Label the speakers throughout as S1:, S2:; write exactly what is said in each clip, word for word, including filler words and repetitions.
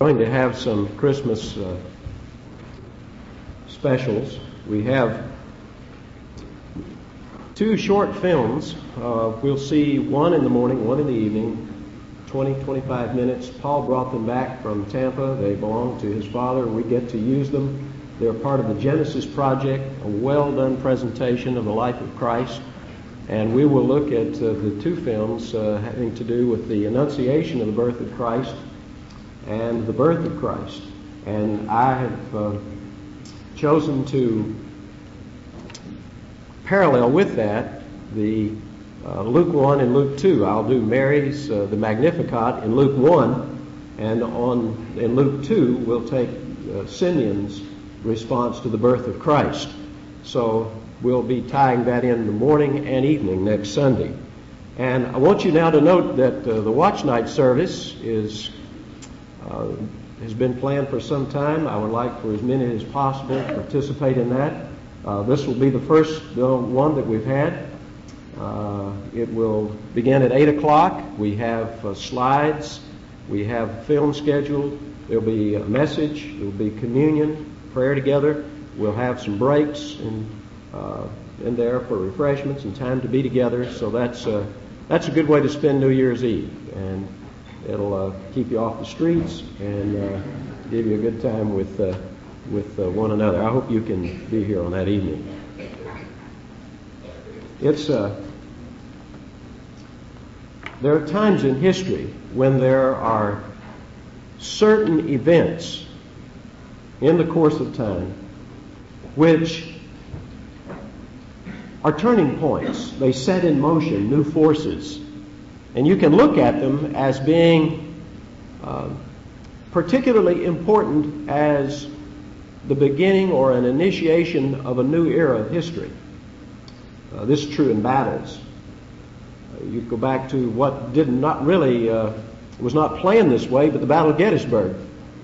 S1: Going to have some Christmas uh, specials. We have two short films. Uh, we'll see one in the morning, one in the evening, twenty, twenty-five minutes. Paul brought them back from Tampa. They belong to his father. We get to use them. They're part of the Genesis Project, a well-done presentation of the life of Christ. And we will look at uh, the two films uh, having to do with the Annunciation of the birth of Christ and the birth of Christ. And I have uh, chosen to parallel with that the uh, Luke one and Luke two. I'll do Mary's uh, the Magnificat in Luke one, and on in Luke two we'll take uh, Simeon's response to the birth of Christ. So we'll be tying that in the morning and evening next Sunday. And I want you now to note that uh, the watch night service is Uh, has been planned for some time. I would like for as many as possible to participate in that. Uh, this will be the first uh, one that we've had. Uh, it will begin at eight o'clock. We have uh, slides. We have film scheduled. There will be a message. There will be communion, prayer together. We'll have some breaks in, uh, in there for refreshments and time to be together. So that's, uh, that's a good way to spend New Year's Eve. And it'll uh, keep you off the streets and uh, give you a good time with uh, with uh, one another. I hope you can be here on that evening. It's uh, there are times in history when there are certain events in the course of time which are turning points. They set in motion new forces. And you can look at them as being uh, particularly important as the beginning or an initiation of a new era of history. Uh, this is true in battles. Uh, you go back to what did not really, uh, was not planned this way, but the Battle of Gettysburg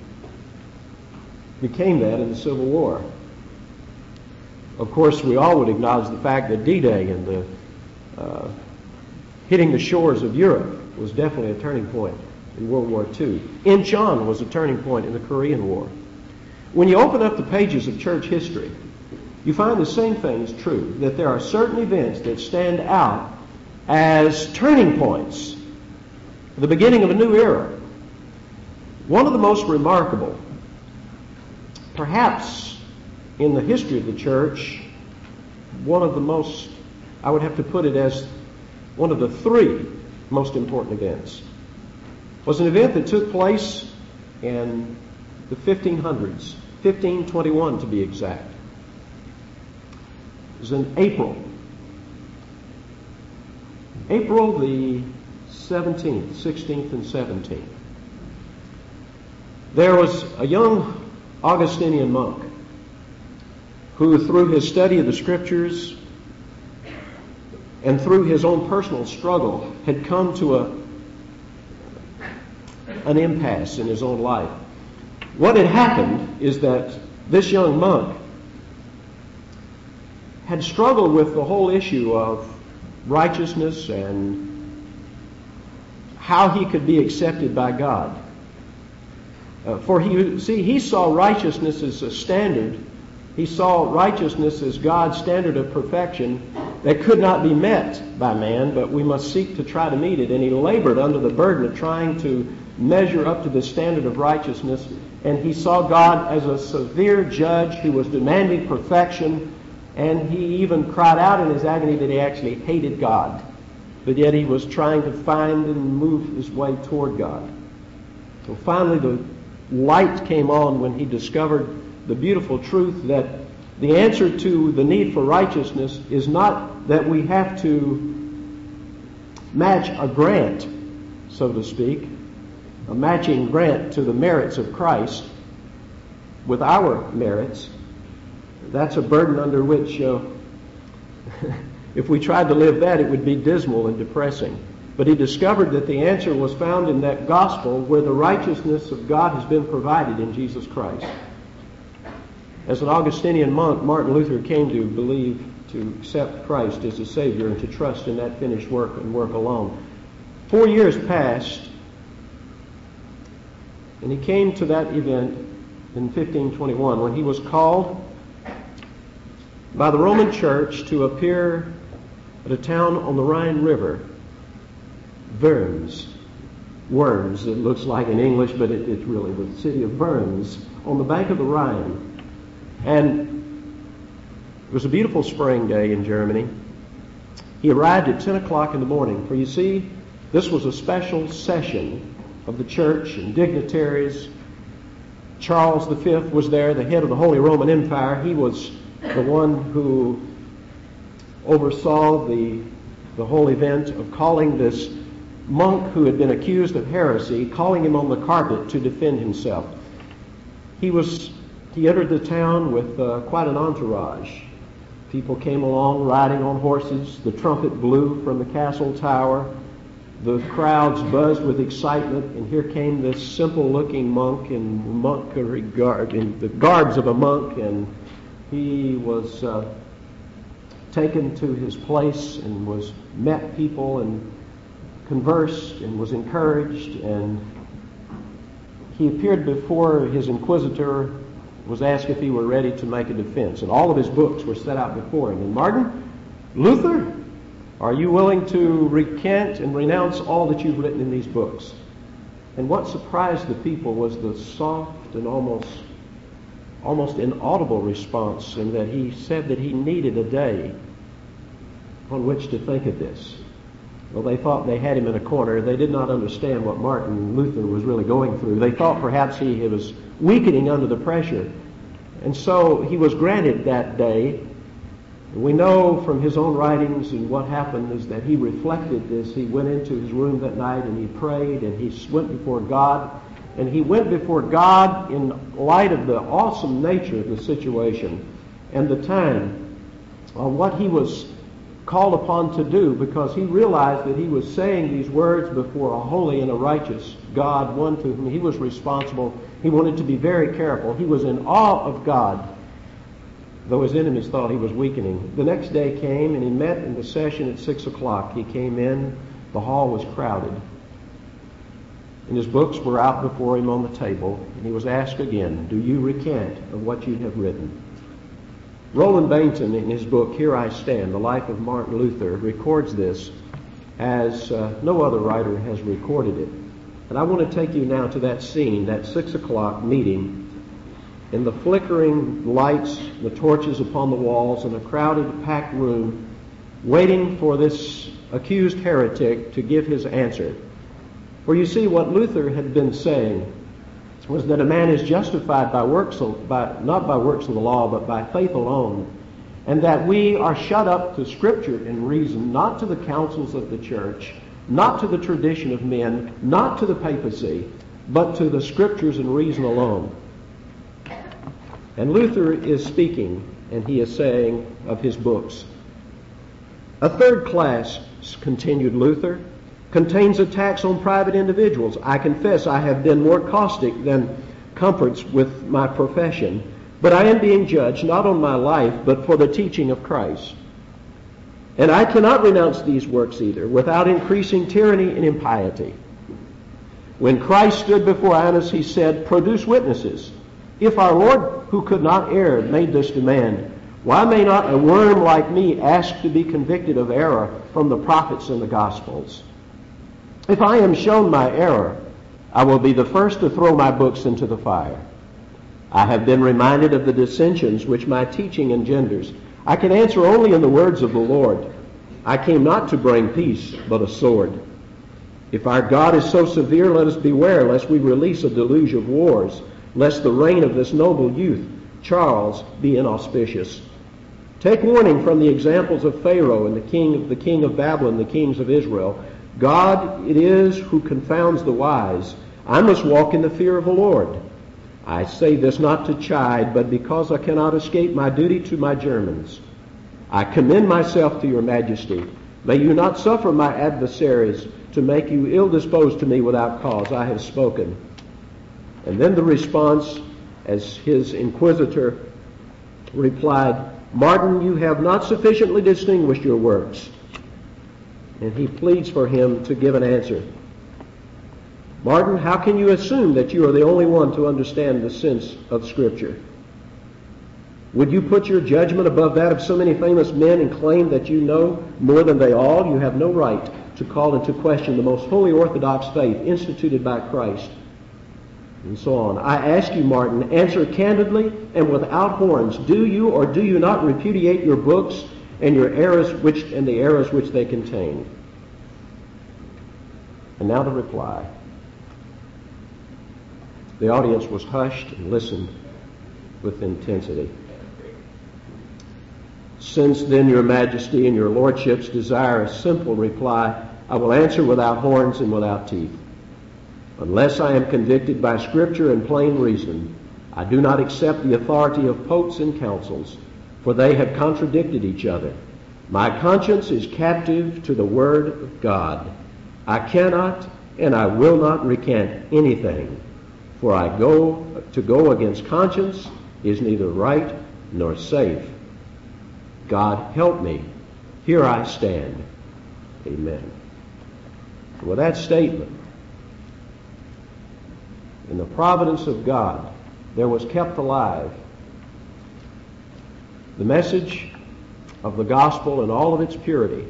S1: became that in the Civil War. Of course, we all would acknowledge the fact that D-Day and the uh, hitting the shores of Europe was definitely a turning point in World War Two. Incheon was a turning point in the Korean War. When you open up the pages of church history, you find the same thing is true, that there are certain events that stand out as turning points, the beginning of a new era. One of the most remarkable, perhaps in the history of the church, one of the most, I would have to put it as one of the three most important events, was an event that took place in the fifteen hundreds, fifteen twenty-one to be exact. It was in April. April the seventeenth, sixteenth, and seventeenth. There was a young Augustinian monk who, through his study of the Scriptures and through his own personal struggle, had come to a an impasse in his own life. What had happened is that this young monk had struggled with the whole issue of righteousness and how he could be accepted by God. Uh, for he, see, he saw righteousness as a standard. He saw righteousness as God's standard of perfection that could not be met by man, but we must seek to try to meet it. And he labored under the burden of trying to measure up to the standard of righteousness. And he saw God as a severe judge who was demanding perfection. And he even cried out in his agony that he actually hated God. But yet he was trying to find and move his way toward God. So finally the light came on when he discovered the beautiful truth that the answer to the need for righteousness is not that we have to match a grant, so to speak, a matching grant to the merits of Christ with our merits. That's a burden under which, uh, if we tried to live that, it would be dismal and depressing. But he discovered that the answer was found in that gospel where the righteousness of God has been provided in Jesus Christ. As an Augustinian monk, Martin Luther came to believe, to accept Christ as a Savior and to trust in that finished work and work alone. Four years passed, And he came to that event in fifteen twenty-one when he was called by the Roman Church to appear at a town on the Rhine River, Worms. Worms, it looks like in English, but it, it's really the city of Worms, on the bank of the Rhine. And it was a beautiful spring day in Germany. He arrived at ten o'clock in the morning, for you see, this was a special session of the church and dignitaries. Charles the Fifth was there, the head of the Holy Roman Empire. He was the one who oversaw the, the whole event of calling this monk who had been accused of heresy, calling him on the carpet to defend himself. He was he entered the town with uh, quite an entourage. People came along riding on horses. The trumpet blew from the castle tower. The crowds buzzed with excitement, and here came this simple-looking monk in monkery garb, in the garbs of a monk, and he was uh, taken to his place and was met people and conversed and was encouraged, and he appeared before his inquisitor, was asked if he were ready to make a defense, and all of his books were set out before him. And Martin Luther, are you willing to recant and renounce all that you've written in these books? And what surprised the people was the soft and almost almost inaudible response, in that he said that he needed a day on which to think of this. Well, they thought they had him in a corner. They did not understand what Martin Luther was really going through. They thought perhaps he, he was weakening under the pressure. And so he was granted that day. We know from his own writings, and what happened is that he reflected this. He went into his room that night and he prayed, and he went before God. And he went before God in light of the awesome nature of the situation and the time, on what he was called upon to do, because he realized that he was saying these words before a holy and a righteous God, one to whom he was responsible. He wanted to be very careful. He was in awe of God, though his enemies thought he was weakening. The next day came, and he met in the session at six o'clock. He came in. The hall was crowded, and his books were out before him on the table, and he was asked again, do you recant of what you have written? Roland Bainton, in his book, Here I Stand, The Life of Martin Luther, records this as uh, no other writer has recorded it. And I want to take you now to that scene, that six o'clock meeting, in the flickering lights, the torches upon the walls, in a crowded, packed room, waiting for this accused heretic to give his answer. For you see, what Luther had been saying was that a man is justified by works, of, by, not by works of the law, but by faith alone, and that we are shut up to Scripture and reason, not to the councils of the church, not to the tradition of men, not to the papacy, but to the Scriptures and reason alone. And Luther is speaking, and he is saying of his books, a third class, continued Luther, contains attacks on private individuals. I confess I have been more caustic than comforts with my profession, but I am being judged not on my life, but for the teaching of Christ. And I cannot renounce these works either without increasing tyranny and impiety. When Christ stood before Annas, he said, produce witnesses. If our Lord, who could not err, made this demand, why may not a worm like me ask to be convicted of error from the prophets and the Gospels? If I am shown my error, I will be the first to throw my books into the fire. I have been reminded of the dissensions which my teaching engenders. I can answer only in the words of the Lord. I came not to bring peace, but a sword. If our God is so severe, let us beware lest we release a deluge of wars, lest the reign of this noble youth, Charles, be inauspicious. Take warning from the examples of Pharaoh and the king of the king of Babylon, the kings of Israel. God it is who confounds the wise. I must walk in the fear of the Lord. I say this not to chide, but because I cannot escape my duty to my Germans. I commend myself to your majesty. May you not suffer my adversaries to make you ill-disposed to me without cause. I have spoken. And then the response, as his inquisitor replied, Martin, you have not sufficiently distinguished your works. And he pleads for him to give an answer. Martin, how can you assume that you are the only one to understand the sense of Scripture? Would you put your judgment above that of so many famous men and claim that you know more than they all? You have no right to call into question the most holy orthodox faith instituted by Christ. And so on. I ask you, Martin, answer candidly and without horns. Do you or do you not repudiate your books and your errors which and the errors which they contain? And now the reply. The audience was hushed and listened with intensity. Since then, your majesty and your lordships desire a simple reply, I will answer without horns and without teeth. Unless I am convicted by Scripture and plain reason, I do not accept the authority of popes and councils, for they have contradicted each other. My conscience is captive to the Word of God. I cannot and I will not recant anything, for I go to go against conscience is neither right nor safe. God help me. Here I stand. Amen. With that statement, in the providence of God, there was kept alive the message of the gospel in all of its purity.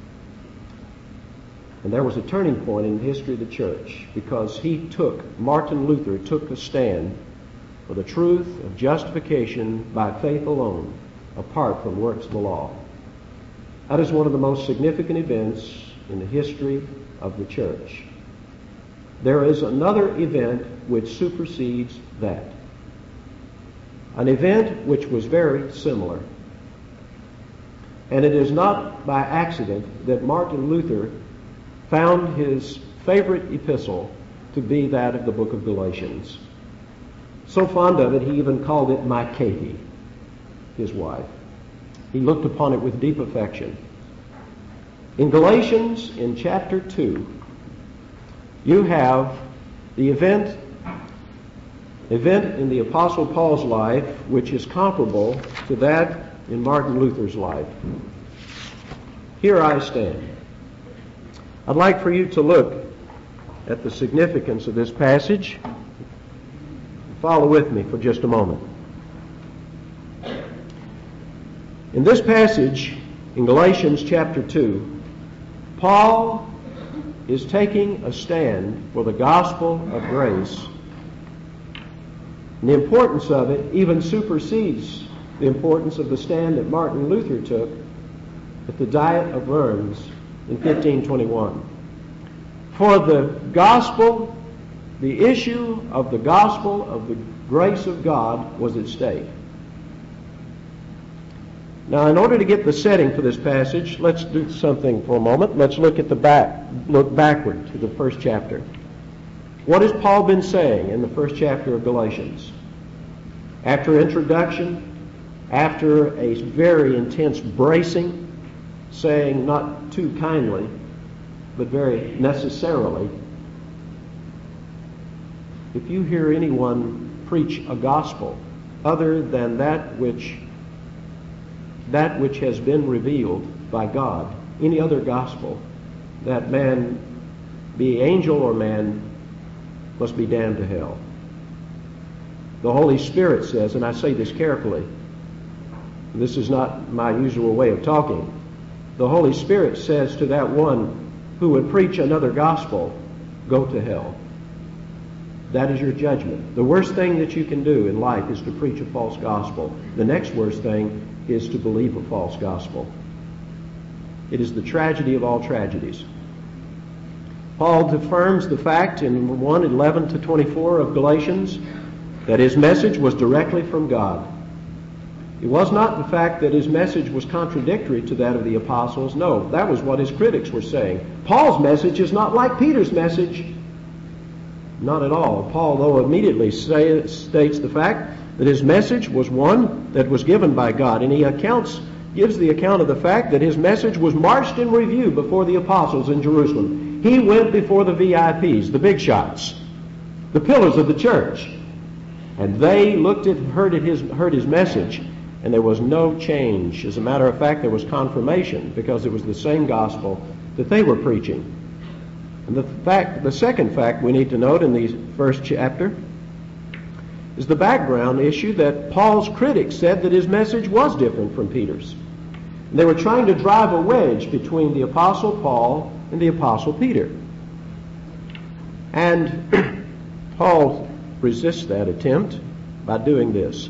S1: And there was a turning point in the history of the church, because he took, Martin Luther took a stand for the truth of justification by faith alone, apart from works of the law. That is one of the most significant events in the history of the church. There is another event which supersedes that. An event which was very similar. And it is not by accident that Martin Luther found his favorite epistle to be that of the book of Galatians. So fond of it, he even called it my Katie, his wife. He looked upon it with deep affection. In Galatians, in chapter two, you have the event, event in the Apostle Paul's life which is comparable to that in Martin Luther's life. Here I stand. I'd like for you to look at the significance of this passage. Follow with me for just a moment. In this passage, in Galatians chapter two, Paul is taking a stand for the gospel of grace. And the importance of it even supersedes the importance of the stand that Martin Luther took at the Diet of Worms in fifteen twenty-one. For the gospel, the issue of the gospel of the grace of God was at stake. Now, in order to get the setting for this passage, let's do something for a moment. Let's look at the back, look backward to the first chapter. What has Paul been saying in the first chapter of Galatians? After introduction, after a very intense bracing, saying not too kindly, but very necessarily, if you hear anyone preach a gospel other than that which that which has been revealed by God, any other gospel, that man, be angel or man, must be damned to hell. The Holy Spirit says, and I say this carefully, this is not my usual way of talking, the Holy Spirit says to that one who would preach another gospel, go to hell. That is your judgment. The worst thing that you can do in life is to preach a false gospel. The next worst thing is to believe a false gospel. It is the tragedy of all tragedies. Paul affirms the fact in one eleven to twenty-four of Galatians that his message was directly from God. It was not the fact that his message was contradictory to that of the apostles. No, that was what his critics were saying. Paul's message is not like Peter's message. Not at all. Paul, though, immediately say, states the fact that his message was one that was given by God. And he accounts, gives the account of the fact that his message was marched in review before the apostles in Jerusalem. He went before the V I Ps, the big shots, the pillars of the church. And they looked at, heard, at his, heard his message, and there was no change. As a matter of fact, there was confirmation, because it was the same gospel that they were preaching. And the fact, the second fact we need to note in the first chapter is the background issue that Paul's critics said that his message was different from Peter's. And they were trying to drive a wedge between the Apostle Paul and the Apostle Peter. And Paul resists that attempt by doing this.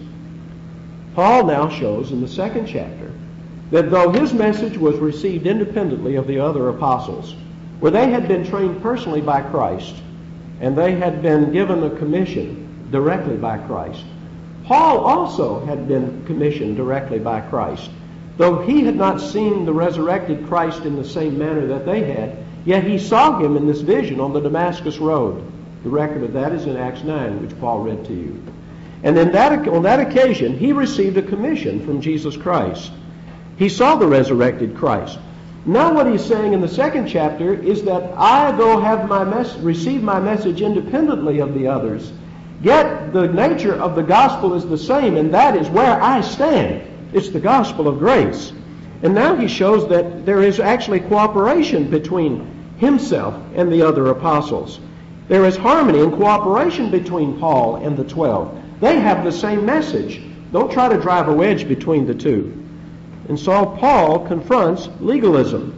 S1: Paul now shows in the second chapter that though his message was received independently of the other apostles, where they had been trained personally by Christ, and they had been given a commission directly by Christ, Paul also had been commissioned directly by Christ. Though he had not seen the resurrected Christ in the same manner that they had, yet he saw him in this vision on the Damascus road. The record of that is in Acts nine, which Paul read to you. And in that, on that occasion, he received a commission from Jesus Christ. He saw the resurrected Christ. Now what he's saying in the second chapter is that I, though have my mes- received my message independently of the others, yet the nature of the gospel is the same, and that is where I stand. It's the gospel of grace. And now he shows that there is actually cooperation between himself and the other apostles. There is harmony and cooperation between Paul and the twelve. They have the same message. Don't try to drive a wedge between the two. And so Paul confronts legalism.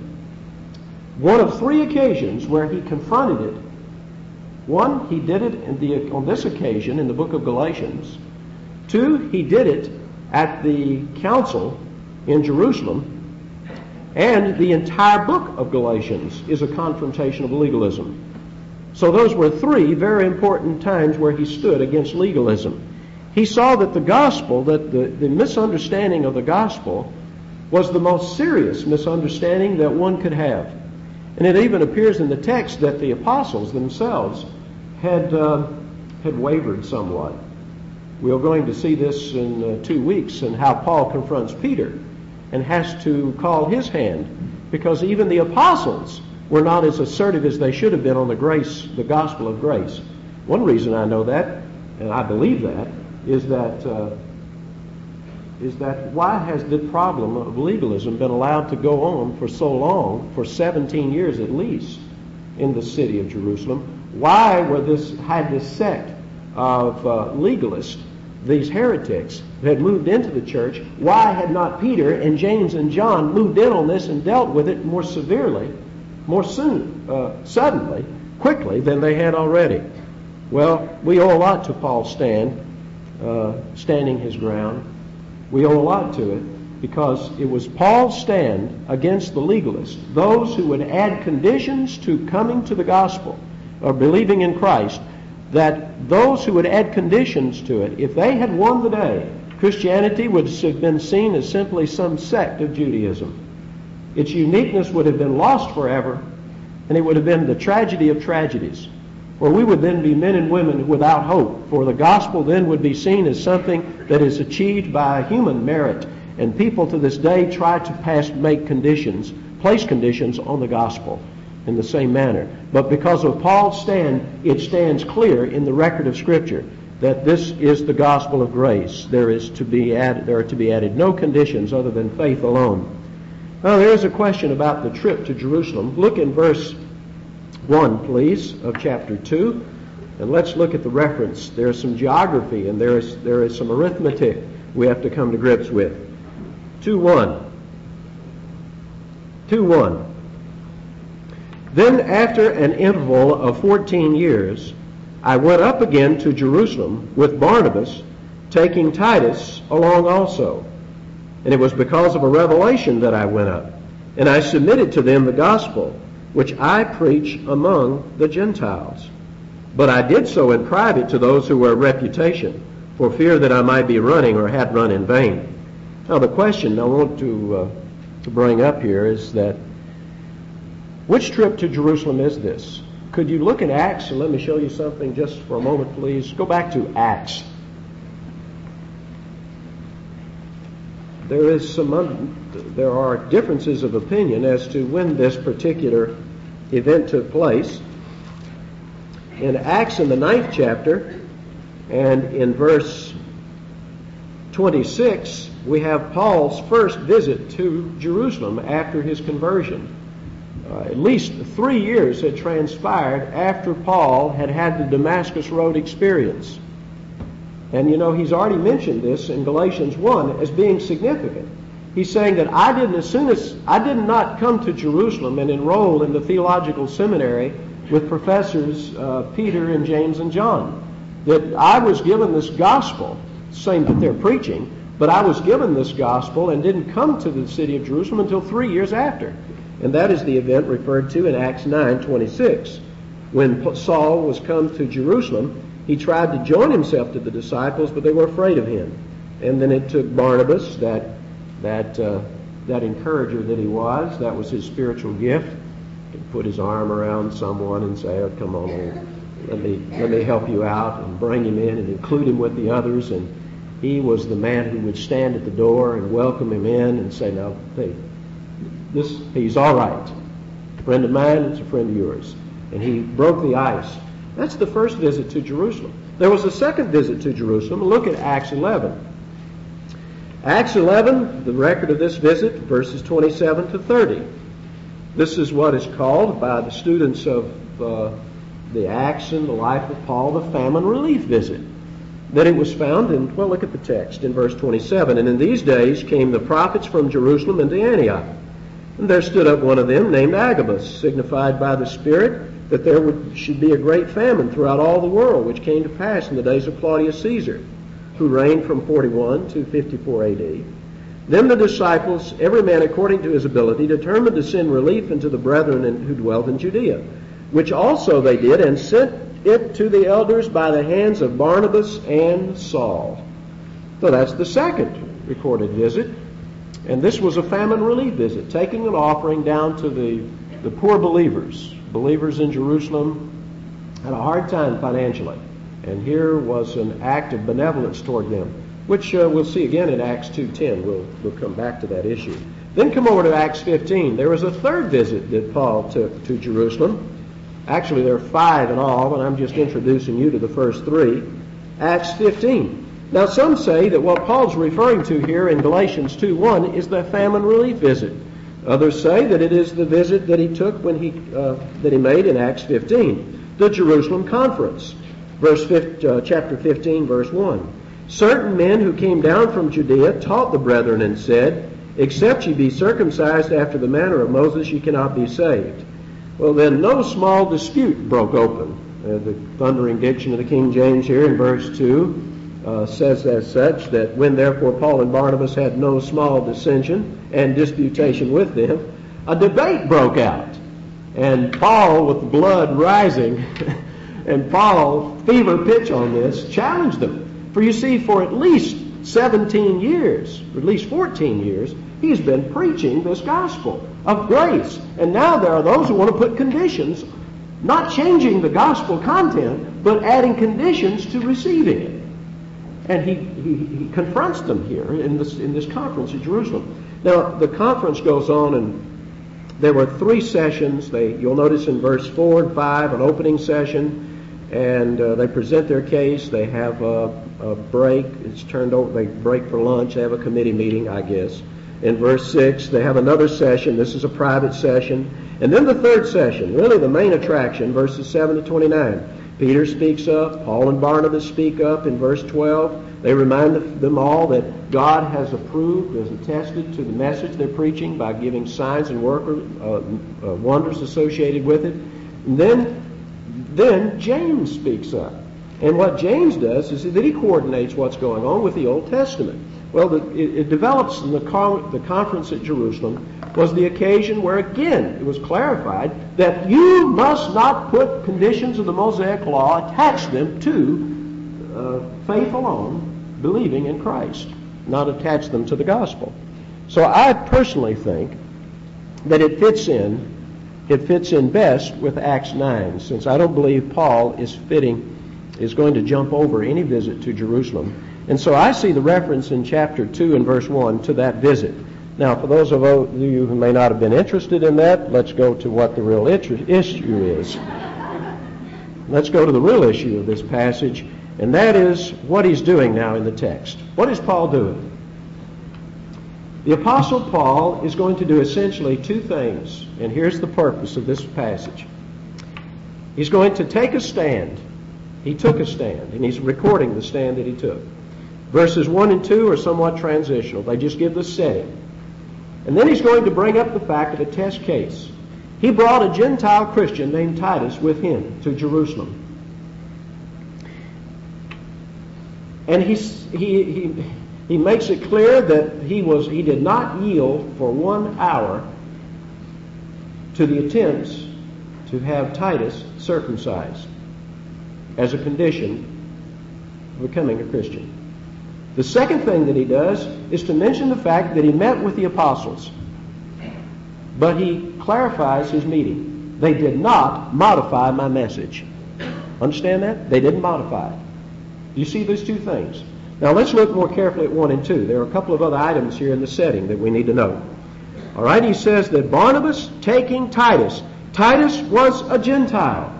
S1: One of three occasions where he confronted it. One, he did it in the, on this occasion in the book of Galatians. Two, he did it at the council in Jerusalem. And the entire book of Galatians is a confrontation of legalism. So those were three very important times where he stood against legalism. He saw that the gospel, that the, the misunderstanding of the gospel was the most serious misunderstanding that one could have. And it even appears in the text that the apostles themselves had, uh, had wavered somewhat. We are going to see this in uh, two weeks and how Paul confronts Peter and has to call his hand, because even the apostles were not as assertive as they should have been on the grace, the gospel of grace. One reason I know that, and I believe that, is that uh, is that why has the problem of legalism been allowed to go on for so long, for seventeen years at least, in the city of Jerusalem? Why were this had this sect of uh, legalists, these heretics that had moved into the church? Why had not Peter and James and John moved in on this and dealt with it more severely, more soon, uh, suddenly, quickly than they had already? Well, we owe a lot to Paul's stand, uh, standing his ground. We owe a lot to it because it was Paul's stand against the legalists, those who would add conditions to coming to the gospel or believing in Christ, that those who would add conditions to it, if they had won the day, Christianity would have been seen as simply some sect of Judaism. Its uniqueness would have been lost forever, and it would have been the tragedy of tragedies. For we would then be men and women without hope, for the gospel then would be seen as something that is achieved by human merit, and people to this day try to pass, make conditions, place conditions on the gospel in the same manner. But because of Paul's stand, it stands clear in the record of Scripture that this is the gospel of grace. There is to be added, there are to be added no conditions other than faith alone. Now there is a question about the trip to Jerusalem. Look in verse one, please, of chapter two, and let's look at the reference. There is some geography and there is there is some arithmetic we have to come to grips with. two one. two one. Then after an interval of fourteen years, I went up again to Jerusalem with Barnabas, taking Titus along also. And it was because of a revelation that I went up. And I submitted to them the gospel, which I preach among the Gentiles. But I did so in private to those who were of reputation, for fear that I might be running or had run in vain. Now the question I want to, uh, to bring up here is that, which trip to Jerusalem is this? Could you look in Acts, and let me show you something just for a moment, please. Go back to Acts. There is some un- there are differences of opinion as to when this particular event took place. In Acts in the ninth chapter and in verse twenty-six, we have Paul's first visit to Jerusalem after his conversion. uh, at least three years had transpired after Paul had had the Damascus Road experience. And you know, he's already mentioned this in Galatians one as being significant. He's saying that I didn't, as soon as, I did not come to Jerusalem and enroll in the theological seminary with professors uh, Peter and James and John. That I was given this gospel, same that they're preaching, but I was given this gospel and didn't come to the city of Jerusalem until three years after. And that is the event referred to in Acts nine twenty-six. When Saul was come to Jerusalem, he tried to join himself to the disciples, but they were afraid of him. And then it took Barnabas, that that uh, that encourager that he was, that was his spiritual gift, to put his arm around someone and say, oh, come on, let me, let me help you out, and bring him in and include him with the others. And he was the man who would stand at the door and welcome him in and say, no, hey, this, he's all right. A friend of mine, it's a friend of yours. And he broke the ice. That's the first visit to Jerusalem. There was a second visit to Jerusalem. Look at Acts eleven. Acts eleven, the record of this visit, verses twenty-seven to thirty. This is what is called by the students of uh, the Acts and the life of Paul the famine relief visit. That it was found in, well, look at the text in verse twenty-seven. And in these days came the prophets from Jerusalem into Antioch. And there stood up one of them named Agabus, signified by the Spirit that there would, should be a great famine throughout all the world, which came to pass in the days of Claudius Caesar, who reigned from forty-one to fifty-four A D. Then the disciples, every man according to his ability, determined to send relief unto the brethren in, who dwelt in Judea, which also they did, and sent it to the elders by the hands of Barnabas and Saul. So that's the second recorded visit. And this was a famine relief visit, taking an offering down to the, the poor believers. Believers in Jerusalem had a hard time financially. And here was an act of benevolence toward them, which uh, we'll see again in Acts two ten. We'll, we'll come back to that issue. Then come over to Acts fifteen. There was a third visit that Paul took to Jerusalem. Actually, there are five in all, and I'm just introducing you to the first three. Acts fifteen. Now, some say that what Paul's referring to here in Galatians two one is the famine relief visit. Others say that it is the visit that he took when he uh, that he made in Acts fifteen, the Jerusalem conference. Verse uh, chapter fifteen, verse one. Certain men who came down from Judea taught the brethren and said, except ye be circumcised after the manner of Moses, ye cannot be saved. Well, then no small dispute broke open. Uh, the thundering diction of the King James here in verse two uh, says as such, that when therefore Paul and Barnabas had no small dissension and disputation with them, a debate broke out. And Paul, with the blood rising, and Paul, fever pitch on this, challenged them. For you see, for at least seventeen years, or at least fourteen years, he's been preaching this gospel of grace. And now there are those who want to put conditions, not changing the gospel content, but adding conditions to receiving it. And he, he, he confronts them here in this, in this conference at Jerusalem. Now, the conference goes on, and there were three sessions. They, you'll notice in verse four and five, an opening session. And uh, they present their case. They have a, a break. It's turned over. They break for lunch. They have a committee meeting, I guess. In verse six, they have another session. This is a private session. And then the third session, really the main attraction, verses seven to twenty-nine. Peter speaks up. Paul and Barnabas speak up in verse twelve. They remind them all that God has approved, has attested to the message they're preaching by giving signs and worker, uh, uh, wonders associated with it. And then Then James speaks up. And what James does is that he coordinates what's going on with the Old Testament. Well, the, it, it develops in the, con- the conference at Jerusalem was the occasion where, again, it was clarified that you must not put conditions of the Mosaic Law, attach them to uh, faith alone, believing in Christ, not attach them to the gospel. So I personally think that it fits in It fits in best with Acts nine, since I don't believe Paul is fitting, is going to jump over any visit to Jerusalem. And so I see the reference in chapter two and verse one to that visit. Now, for those of you who may not have been interested in that, let's go to what the real issue is. Let's go to the real issue of this passage, and that is what he's doing now in the text. What is Paul doing? The Apostle Paul is going to do essentially two things, and here's the purpose of this passage. He's going to take a stand. He took a stand, and he's recording the stand that he took. Verses one and two are somewhat transitional. They just give the setting. And then he's going to bring up the fact of a test case. He brought a Gentile Christian named Titus with him to Jerusalem. And he, he, he, he makes it clear that he, was, he did not yield for one hour to the attempts to have Titus circumcised as a condition of becoming a Christian. The second thing that he does is to mention the fact that he met with the apostles. But he clarifies his meeting. They did not modify my message. Understand that? They didn't modify it. Do you see those two things? Now let's look more carefully at one and two. There are a couple of other items here in the setting that we need to know. All right, he says that Barnabas taking Titus. Titus was a Gentile.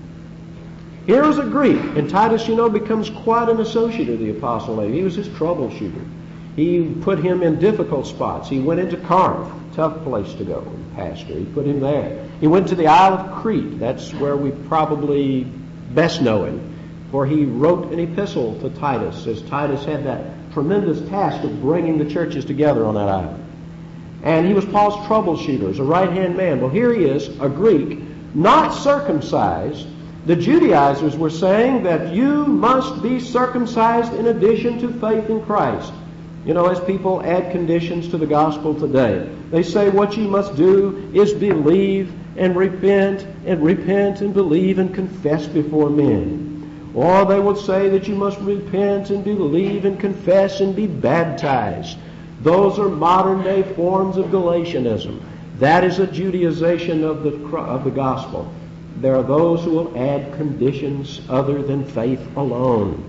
S1: Here is a Greek, and Titus, you know, becomes quite an associate of the apostle. He was his troubleshooter. He put him in difficult spots. He went into Corinth, tough place to go, pastor. He put him there. He went to the Isle of Crete. That's where we probably best know him. For he wrote an epistle to Titus, as Titus had that tremendous task of bringing the churches together on that island. And he was Paul's troubleshooter, as a right-hand man. Well, here he is, a Greek, not circumcised. The Judaizers were saying that you must be circumcised in addition to faith in Christ. You know, as people add conditions to the gospel today, they say what you must do is believe and repent and repent and believe and confess before men. Or they would say that you must repent and believe and confess and be baptized. Those are modern-day forms of Galatianism. That is a Judaization of the, of the gospel. There are those who will add conditions other than faith alone.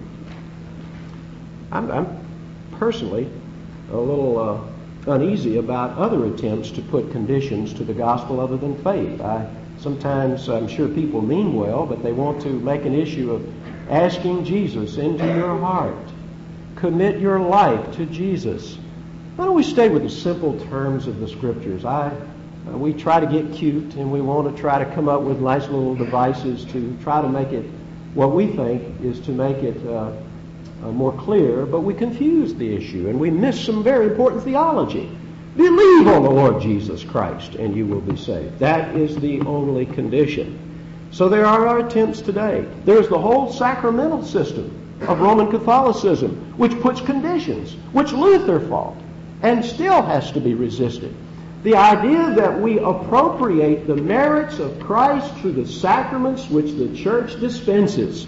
S1: I'm, I'm personally a little uh, uneasy about other attempts to put conditions to the gospel other than faith. I sometimes, I'm sure people mean well, but they want to make an issue of asking Jesus into your heart. Commit your life to Jesus. Why don't we stay with the simple terms of the Scriptures? I, uh, we try to get cute, and we want to try to come up with nice little devices to try to make it, what we think is to make it uh, uh, more clear, but we confuse the issue, and we miss some very important theology. Believe on the Lord Jesus Christ, and you will be saved. That is the only condition. So there are our attempts today. There's the whole sacramental system of Roman Catholicism, which puts conditions, which Luther fought, and still has to be resisted. The idea that we appropriate the merits of Christ through the sacraments which the church dispenses.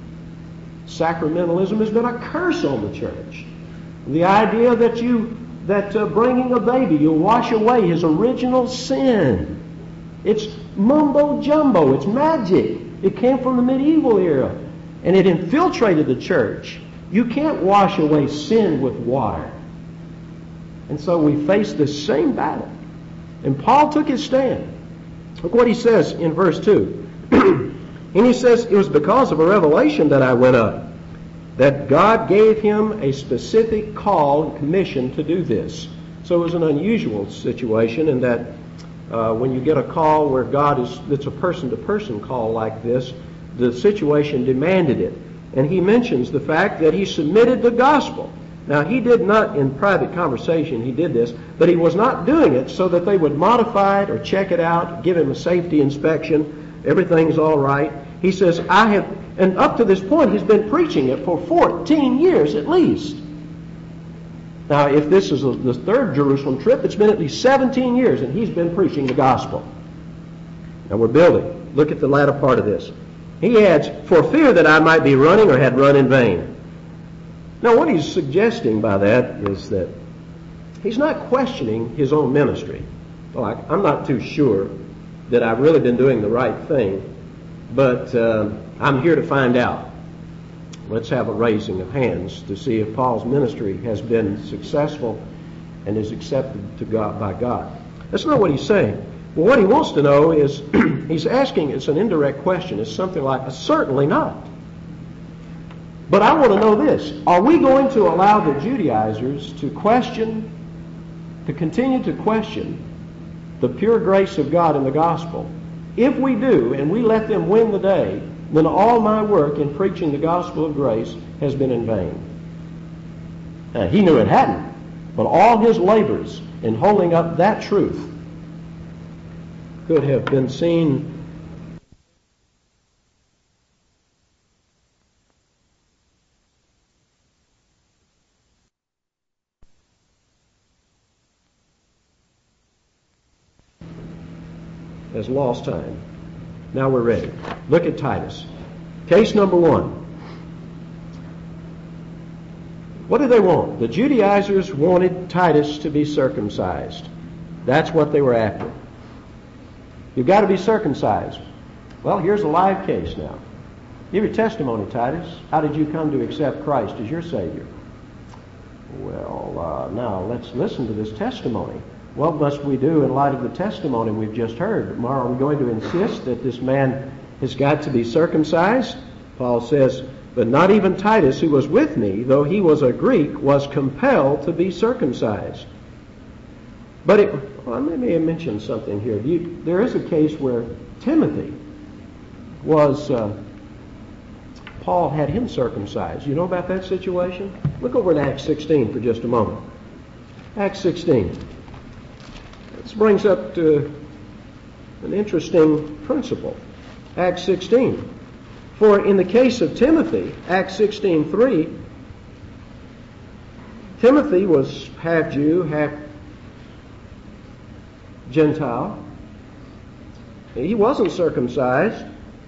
S1: Sacramentalism has been a curse on the church. The idea that you that uh, bringing a baby, you'll wash away his original sin. It's mumbo-jumbo. It's magic. It came from the medieval era, and it infiltrated the church. You can't wash away sin with water. And so we face this same battle. And Paul took his stand. Look what he says in verse two. And he says, it was because of a revelation that I went up, that God gave him a specific call and commission to do this. So it was an unusual situation in that uh, when you get a call where God is, it's a person-to-person call like this, the situation demanded it. And he mentions the fact that he submitted the gospel. Now, he did not, in private conversation, he did this, but he was not doing it so that they would modify it or check it out, give him a safety inspection, everything's all right. He says, I have, and up to this point, he's been preaching it for fourteen years at least. Now, if this is the third Jerusalem trip, it's been at least seventeen years, and he's been preaching the gospel. Now, we're building. Look at the latter part of this. He adds, for fear that I might be running or had run in vain. Now, what he's suggesting by that is that he's not questioning his own ministry. Well, I, I'm not too sure that I've really been doing the right thing, but uh, I'm here to find out. Let's have a raising of hands to see if Paul's ministry has been successful and is accepted to God by God. That's not what he's saying. Well, what he wants to know is, he's asking, it's an indirect question. It's something like, certainly not. But I want to know this. Are we going to allow the Judaizers to question to continue to question the pure grace of God in the gospel. If we do, and we let them win the day, then all my work in preaching the gospel of grace has been in vain. Now, he knew it hadn't, but all his labors in holding up that truth could have been seen as lost time. Now we're ready. Look at Titus. Case number one. What did they want? The Judaizers wanted Titus to be circumcised. That's what they were after. You've got to be circumcised. Well, here's a live case now. Give your testimony, Titus. How did you come to accept Christ as your Savior? Well, uh, now let's listen to this testimony. What must we do in light of the testimony we've just heard? Are we going to insist that this man has got to be circumcised? Paul says, but not even Titus, who was with me, though he was a Greek, was compelled to be circumcised. But it, well, let me mention something here. You, there is a case where Timothy was, uh, Paul had him circumcised. You know about that situation? Look over at Acts sixteen for just a moment. Acts sixteen. This brings up to an interesting principle. Acts sixteen. For in the case of Timothy, Acts sixteen three, Timothy was half Jew, half Gentile. He wasn't circumcised.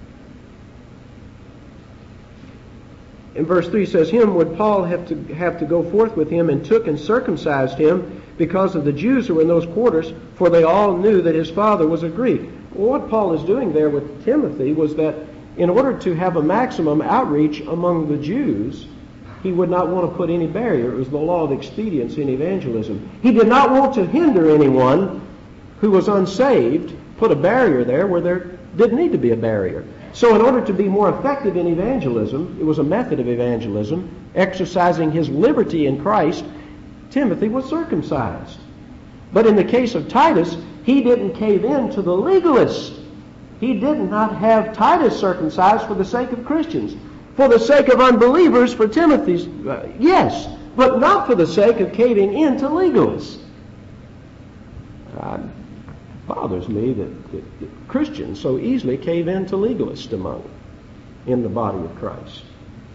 S1: In verse three says, him would Paul have to have to go forth with him, and took and circumcised him because of the Jews who were in those quarters, for they all knew that his father was a Greek. Well, what Paul is doing there with Timothy was that in order to have a maximum outreach among the Jews, he would not want to put any barrier. It was the law of expediency in evangelism. He did not want to hinder anyone who was unsaved, put a barrier there where there didn't need to be a barrier. So in order to be more effective in evangelism, it was a method of evangelism, exercising his liberty in Christ, Timothy was circumcised. But in the case of Titus, he didn't cave in to the legalist. He did not have Titus circumcised for the sake of Christians. For the sake of unbelievers, for Timothy's, uh, yes, but not for the sake of caving in to legalists. Uh, it bothers me that, that, that Christians so easily cave in to legalists among in the body of Christ.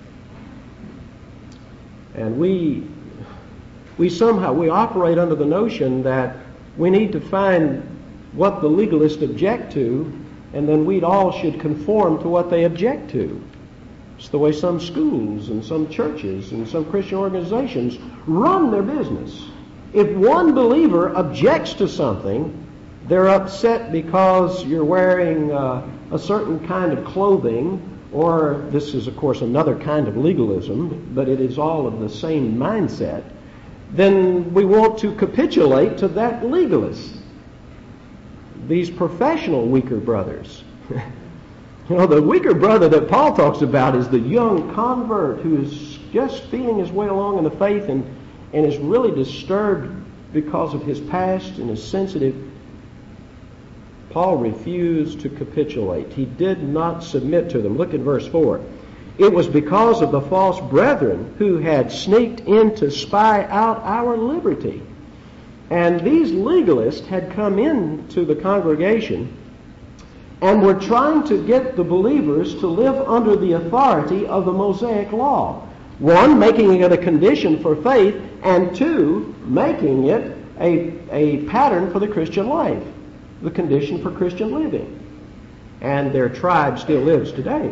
S1: And we we somehow, we operate under the notion that we need to find what the legalists object to, and then we all should conform to what they object to. It's the way some schools and some churches and some Christian organizations run their business. If one believer objects to something, they're upset because you're wearing uh, a certain kind of clothing, or this is, of course, another kind of legalism, but it is all of the same mindset. Then we want to capitulate to that legalist. These professional weaker brothers. You know, the weaker brother that Paul talks about is the young convert who is just feeling his way along in the faith and, and is really disturbed because of his past and is sensitive. Paul refused to capitulate. He did not submit to them. Look at verse four. It was because of the false brethren who had sneaked in to spy out our liberty. And these legalists had come into the congregation and were trying to get the believers to live under the authority of the Mosaic law. One, making it a condition for faith, and two, making it a, a pattern for the Christian life, the condition for Christian living. And their tribe still lives today.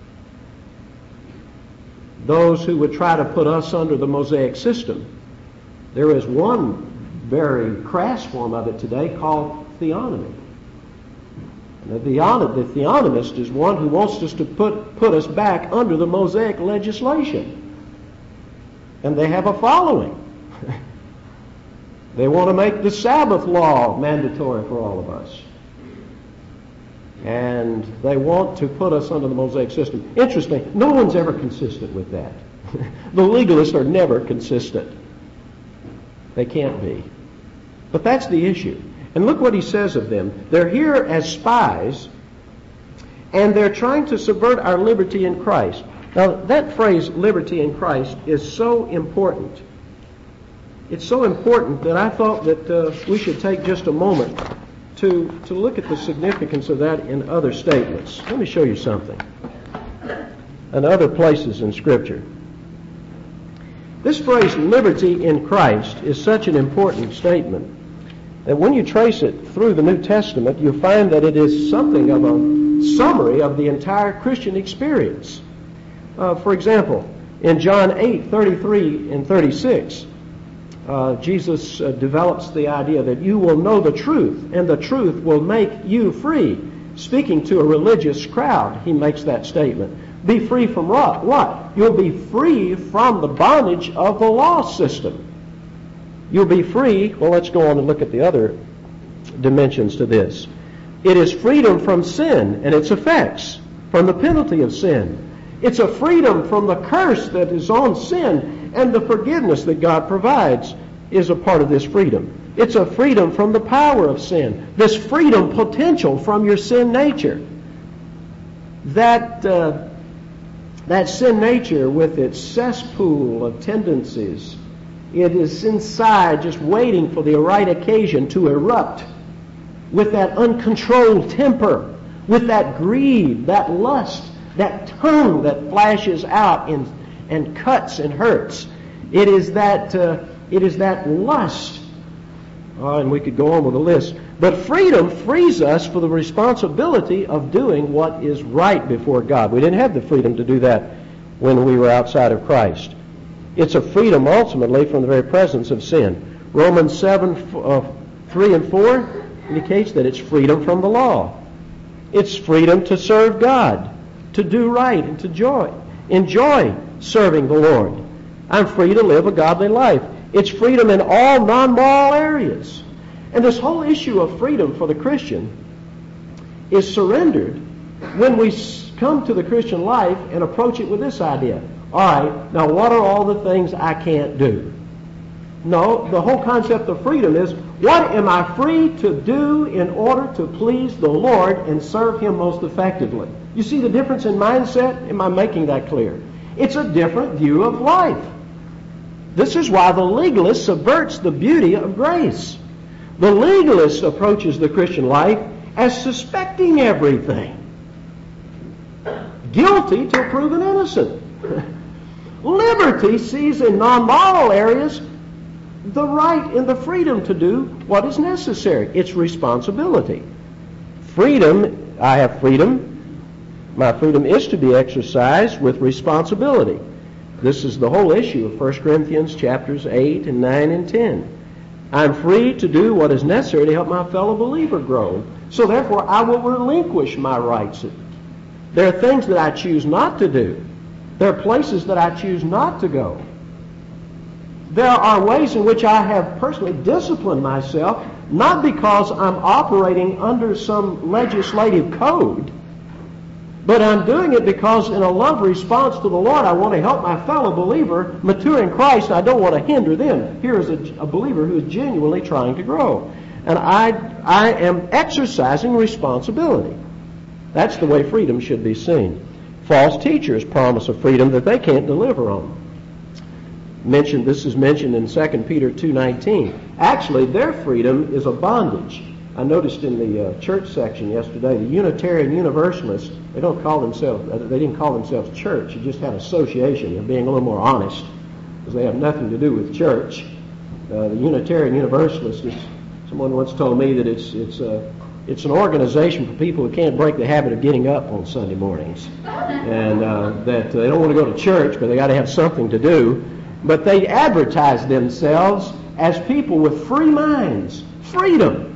S1: Those who would try to put us under the Mosaic system. There is one very crass form of it today called theonomy. The, theon- the theonomist is one who wants us to put, put us back under the Mosaic legislation. And they have a following. They want to make the Sabbath law mandatory for all of us. And they want to put us under the Mosaic system. Interesting, no one's ever consistent with that. The legalists are never consistent. They can't be. But that's the issue. And look what he says of them. They're here as spies, and they're trying to subvert our liberty in Christ. Now, that phrase, liberty in Christ, is so important. It's so important that I thought that uh, we should take just a moment to, to look at the significance of that in other statements. Let me show you something. And other places in Scripture. This phrase, liberty in Christ, is such an important statement that when you trace it through the New Testament, you'll find that it is something of a summary of the entire Christian experience. Uh, for example, in John eight, thirty-three and thirty-six, uh, Jesus uh, develops the idea that you will know the truth, and the truth will make you free. Speaking to a religious crowd, he makes that statement. Be free from what? What? You'll be free from the bondage of the law system. You'll be free. Well, let's go on and look at the other dimensions to this. It is freedom from sin and its effects, from the penalty of sin. It's a freedom from the curse that is on sin, and the forgiveness that God provides is a part of this freedom. It's a freedom from the power of sin, this freedom potential from your sin nature. That, uh, that sin nature with its cesspool of tendencies, it is inside just waiting for the right occasion to erupt with that uncontrolled temper, with that greed, that lust, that tongue that flashes out and, and cuts and hurts. It is that, uh, it is that lust. Oh, and we could go on with a list. But freedom frees us for the responsibility of doing what is right before God. We didn't have the freedom to do that when we were outside of Christ. It's a freedom ultimately from the very presence of sin. Romans seven, uh, three and four indicates that it's freedom from the law. It's freedom to serve God, to do right, and to joy, enjoy serving the Lord. I'm free to live a godly life. It's freedom in all non-moral areas. And this whole issue of freedom for the Christian is surrendered when we come to the Christian life and approach it with this idea. All right, now what are all the things I can't do? No, the whole concept of freedom is, what am I free to do in order to please the Lord and serve Him most effectively? You see the difference in mindset? Am I making that clear? It's a different view of life. This is why the legalist subverts the beauty of grace. The legalist approaches the Christian life as suspecting everything, guilty till proven innocent. Liberty sees in non-moral areas the right and the freedom to do what is necessary. It's responsibility. Freedom, I have freedom. My freedom is to be exercised with responsibility. This is the whole issue of First Corinthians chapters eight and nine and ten. I'm free to do what is necessary to help my fellow believer grow. So therefore, I will relinquish my rights. There are things that I choose not to do. There are places that I choose not to go. There are ways in which I have personally disciplined myself, not because I'm operating under some legislative code, but I'm doing it because in a love response to the Lord, I want to help my fellow believer mature in Christ. I don't want to hinder them. Here is a, a believer who is genuinely trying to grow. And I, I am exercising responsibility. That's the way freedom should be seen. False teachers promise a freedom that they can't deliver on. Mentioned, this is mentioned in Second Peter two nineteen. Actually, their freedom is a bondage. I noticed in the uh, church section yesterday, the Unitarian Universalists, they don't call themselves, they didn't call themselves church, they just had association. They're being a little more honest, because they have nothing to do with church. Uh, the Unitarian Universalists, is, someone once told me that it's it's uh, it's an organization for people who can't break the habit of getting up on Sunday mornings, and uh, that uh, they don't want to go to church, but they got to have something to do. But they advertise themselves as people with free minds, freedom.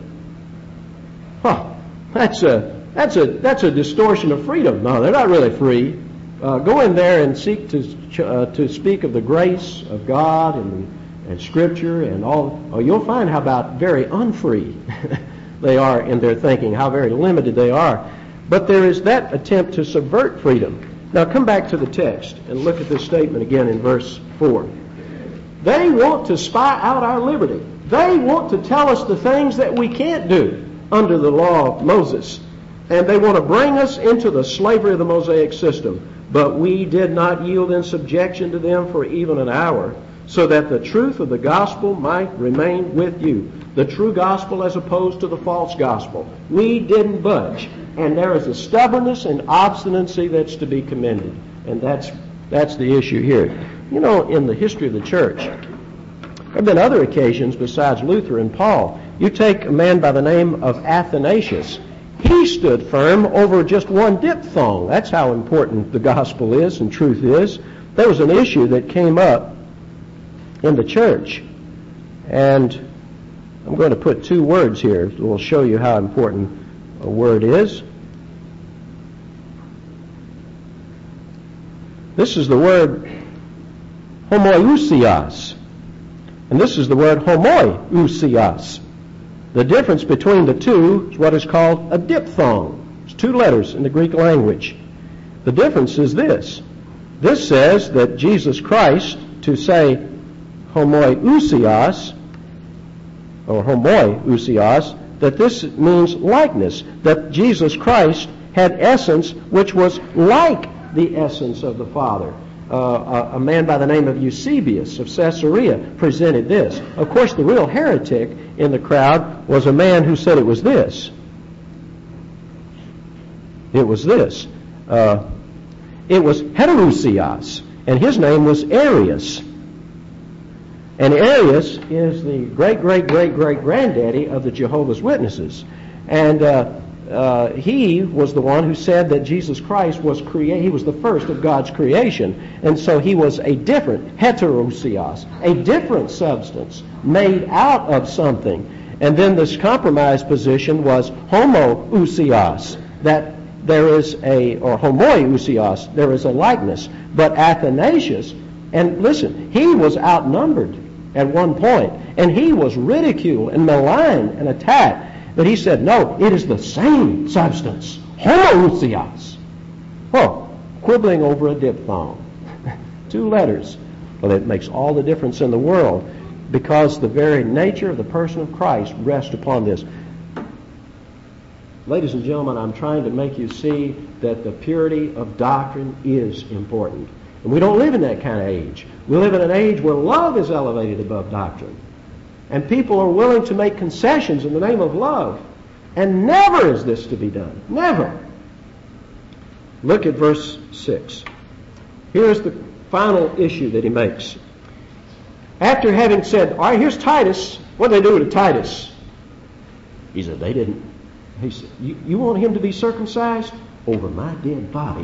S1: Huh, that's a that's a that's a distortion of freedom. No, they're not really free. Uh, go in there and seek to uh, to speak of the grace of God and and Scripture and all. Oh, you'll find how about very unfree they are in their thinking, how very limited they are. But there is that attempt to subvert freedom. Now come back to the text and look at this statement again in verse four. They want to spy out our liberty. They want to tell us the things that we can't do under the law of Moses. And they want to bring us into the slavery of the Mosaic system. But we did not yield in subjection to them for even an hour, so that the truth of the gospel might remain with you. The true gospel as opposed to the false gospel. We didn't budge. And there is a stubbornness and obstinacy that's to be commended. And that's that's the issue here. You know, in the history of the church, there have been other occasions besides Luther and Paul. You take a man by the name of Athanasius. He stood firm over just one diphthong. That's how important the gospel is and truth is. There was an issue that came up in the church. And I'm going to put two words here that will show you how important a word is. This is the word homoousios. And this is the word homoiousios. The difference between the two is what is called a diphthong. It's two letters in the Greek language. The difference is this. This says that Jesus Christ, to say homoiousios, or homoiousios, that this means likeness, that Jesus Christ had essence which was like the essence of the Father. Uh, a, a man by the name of Eusebius of Caesarea presented this. Of course, the real heretic in the crowd was a man who said it was this. It was this. Uh, it was heterousios, and his name was Arius. And Arius is the great-great-great-great-granddaddy of the Jehovah's Witnesses. And uh, uh, he was the one who said that Jesus Christ was created. He was the first of God's creation. And so he was a different, heterousios, a different substance made out of something. And then this compromise position was homoousios, that there is a, or homoiousios, there is a likeness. But Athanasius, and listen, he was outnumbered at one point, and he was ridiculed and maligned and attacked. But he said, no, it is the same substance, homoousios. Oh, quibbling over a diphthong. Two letters. Well, it makes all the difference in the world, because the very nature of the person of Christ rests upon this. Ladies and gentlemen, I'm trying to make you see that the purity of doctrine is important. And we don't live in that kind of age. We live in an age where love is elevated above doctrine. And people are willing to make concessions in the name of love. And never is this to be done. Never. Look at verse six. Here's the final issue that he makes. After having said, all right, here's Titus. What did they do to Titus? He said, they didn't. He said, you, you want him to be circumcised? Over my dead body.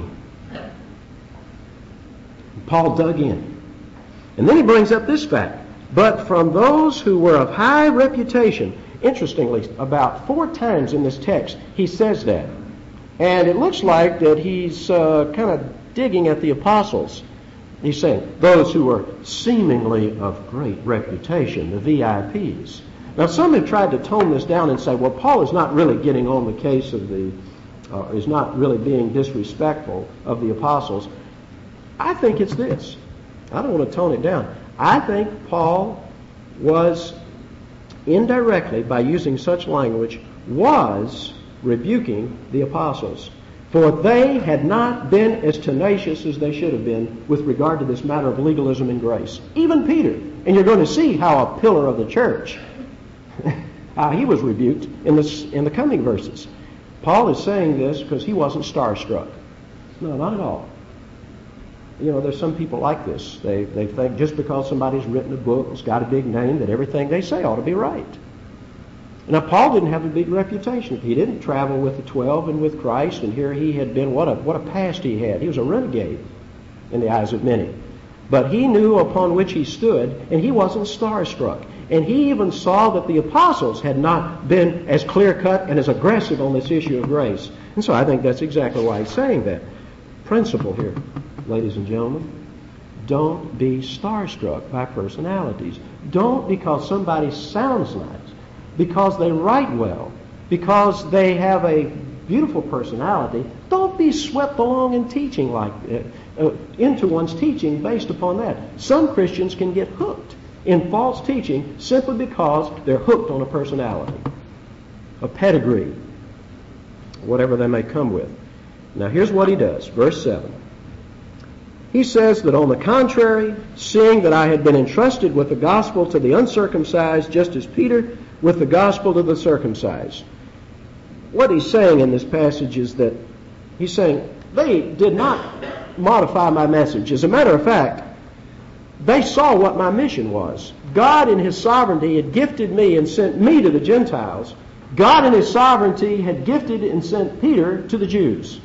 S1: Paul dug in. And then he brings up this fact. But from those who were of high reputation, interestingly, about four times in this text, he says that. And it looks like that he's uh, kind of digging at the apostles. He's saying, those who were seemingly of great reputation, the V I Ps. Now, some have tried to tone this down and say, well, Paul is not really getting on the case of the, uh, is not really being disrespectful of the apostles. I think it's this. I don't want to tone it down. I think Paul was indirectly, by using such language, was rebuking the apostles. For they had not been as tenacious as they should have been with regard to this matter of legalism and grace. Even Peter. And you're going to see how a pillar of the church, how he was rebuked in, this, in the coming verses. Paul is saying this because he wasn't starstruck. No, not at all. You know, there's some people like this. They they think just because somebody's written a book, it's got a big name, that everything they say ought to be right. Now, Paul didn't have a big reputation. He didn't travel with the twelve and with Christ, and here he had been, what a what a past he had. He was a renegade in the eyes of many. But he knew upon which he stood, and he wasn't starstruck. And he even saw that the apostles had not been as clear-cut and as aggressive on this issue of grace. And so I think that's exactly why he's saying that. Principle here, ladies and gentlemen, don't be starstruck by personalities. Don't because somebody sounds nice, because they write well, because they have a beautiful personality. Don't be swept along in teaching like uh, uh, into one's teaching based upon that. Some Christians can get hooked in false teaching simply because they're hooked on a personality, a pedigree, whatever they may come with. Now here's what he does. Verse seven. He says that on the contrary, seeing that I had been entrusted with the gospel to the uncircumcised, just as Peter with the gospel to the circumcised. What he's saying in this passage is that he's saying they did not modify my message. As a matter of fact, they saw what my mission was. God in his sovereignty had gifted me and sent me to the Gentiles. God in his sovereignty had gifted and sent Peter to the Jews.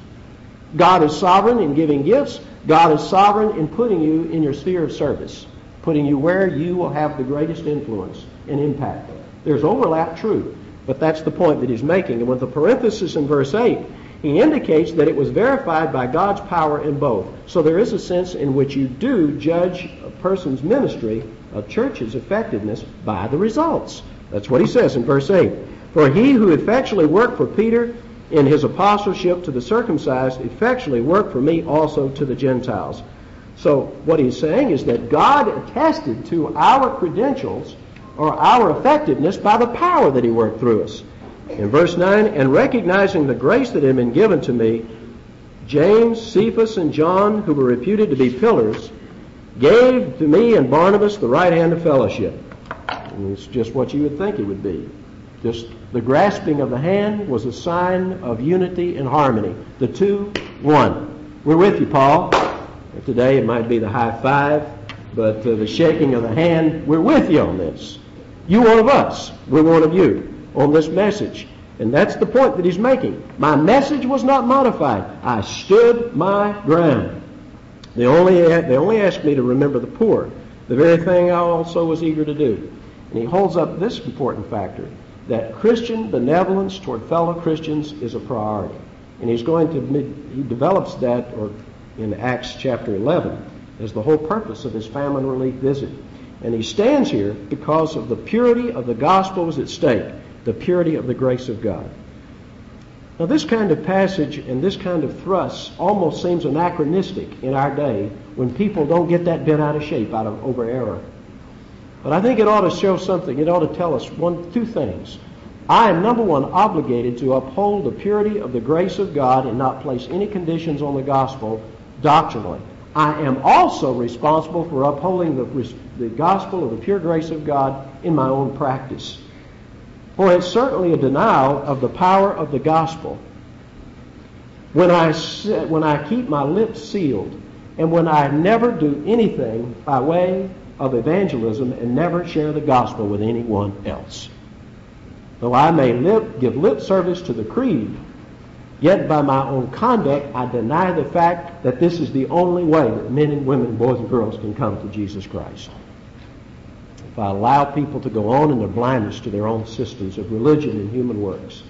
S1: God is sovereign in giving gifts. God is sovereign in putting you in your sphere of service, putting you where you will have the greatest influence and impact. There's overlap, true, but that's the point that he's making. And with the parenthesis in verse eight, he indicates that it was verified by God's power in both. So there is a sense in which you do judge a person's ministry, a church's effectiveness, by the results. That's what he says in verse eight. For he who effectually worked for Peter in his apostleship to the circumcised effectually worked for me also to the Gentiles. So what he's saying is that God attested to our credentials or our effectiveness by the power that he worked through us. In verse nine, and recognizing the grace that had been given to me, James, Cephas, and John, who were reputed to be pillars, gave to me and Barnabas the right hand of fellowship. And it's just what you would think it would be. Just the grasping of the hand was a sign of unity and harmony. The two, one. We're with you, Paul. Today it might be the high five, but uh, the shaking of the hand, we're with you on this. You one of us, we're one of you on this message. And that's the point that he's making. My message was not modified. I stood my ground. They only, they only asked me to remember the poor, the very thing I also was eager to do. And he holds up this important factor, that Christian benevolence toward fellow Christians is a priority. And he's going to, he develops that or in Acts chapter eleven as the whole purpose of his famine relief visit. And he stands here because of the purity of the gospel is at stake, the purity of the grace of God. Now this kind of passage and this kind of thrust almost seems anachronistic in our day when people don't get that bent out of shape out of over error. But I think it ought to show something. It ought to tell us one, two things. I am, number one, obligated to uphold the purity of the grace of God and not place any conditions on the gospel doctrinally. I am also responsible for upholding the, the gospel of the pure grace of God in my own practice. For it's certainly a denial of the power of the gospel when I, when I keep my lips sealed and when I never do anything by way of evangelism and never share the gospel with anyone else. Though I may lip, give lip service to the creed, yet by my own conduct I deny the fact that this is the only way that men and women, boys and girls can come to Jesus Christ. If I allow people to go on in their blindness to their own systems of religion and human works.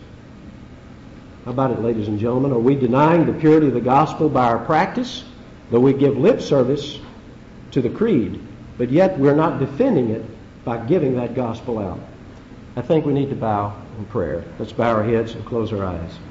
S1: How about it, ladies and gentlemen? Are we denying the purity of the gospel by our practice, though we give lip service to the creed, but yet we're not defending it by giving that gospel out? I think we need to bow in prayer. Let's bow our heads and close our eyes.